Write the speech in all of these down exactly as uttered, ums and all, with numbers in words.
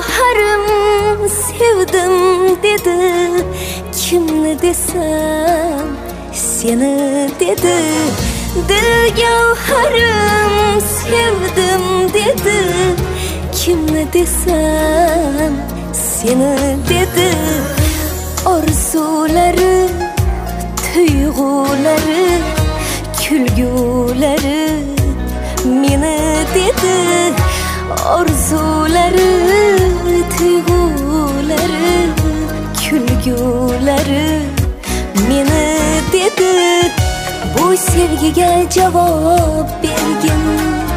gavharim sevdim dedi. Kimni desam seni dedi. Dil gavharim sevdim dedi. Kimni desam seni dedi. Orzulari, tuyg'ulari, kulgulari meni dedi. Orzulari, tuyg'ulari, kulgulari meni dedi. Bu sevgiga javob bergin,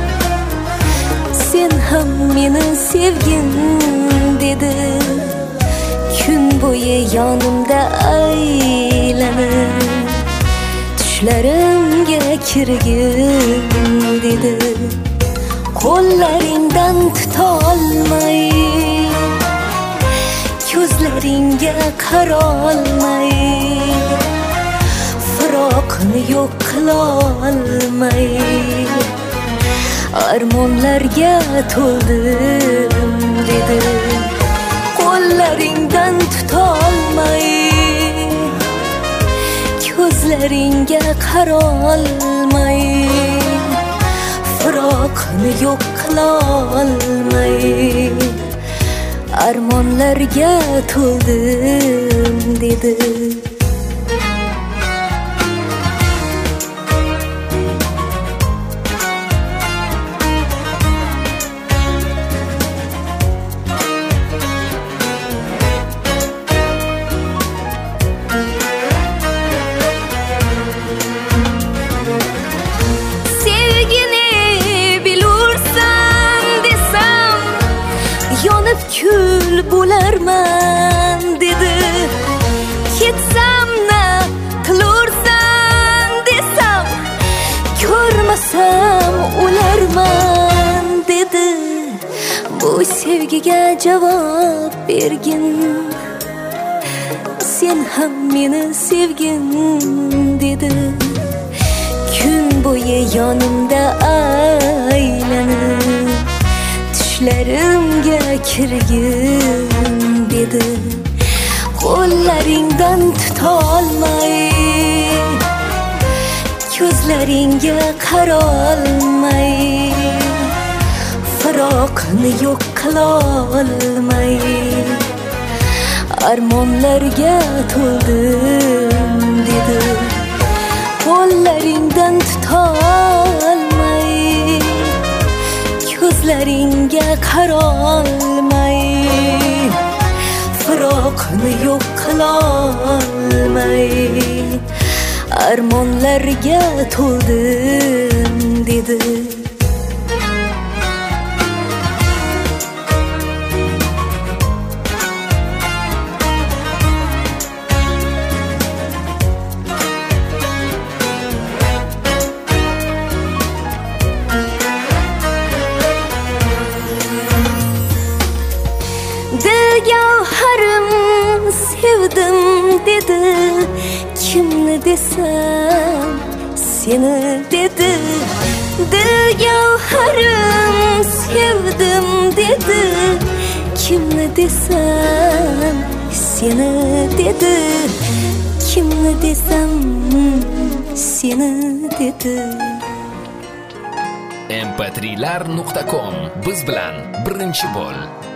sen ham meni sevgin dedi. Kun bo'yi yonimda aylanib, tushlarimga kirgin dedi. Qo'llaringdan tutolmay, ko'zlaringga qarolmay, firoqni yo'q qilolmay, armonlarga to'ldim dedi. Qo'llaringdan tutolmay, ko'zlaringga qarolmay, firoqni yo'q qilolmay, armonlarga to'ldim dedi. Kül bo'larman dedi. Ketsam na qilursan desam, ko'rmasam o'larman dedi. Bu sevgiga javob bergin, sen ham meni sevgin dedi. Kun bo'yi yonimda aylanib, tushlarimga kirgin dedi. Qo'llaringdan tutolmay, ko'zlaringga qarolmay, firoqni yo'q qilolmay, armonlarga to'ldim dedi. Qo'llaringdan tutolmay, ko'zlaringga qarolmay, firoqni yo'q qilolmay, armonlarga to'ldim dedi. Dil gavharim sevdim dedi. Kimni desam seni dedi. Dil gavharim sevdim dedi. Kimni desam seni dedi. Kimni desam seni dedi. em p trilar nuqta com biz bilan birinchi bo'l.